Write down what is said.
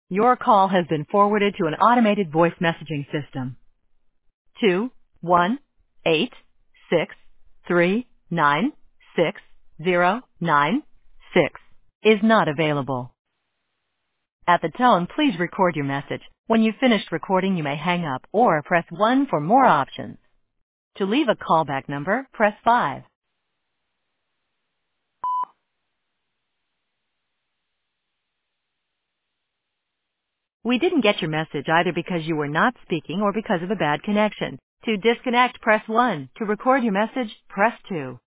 Your call has been forwarded to an automated voice messaging system. 21863960996 is not available. At the tone, please record your message. When you've finished recording, you may hang up or press 1 for more options. To leave a callback number, press 5. We didn't get your message either because you were not speaking or because of a bad connection. To disconnect, press 1. To record your message, press 2.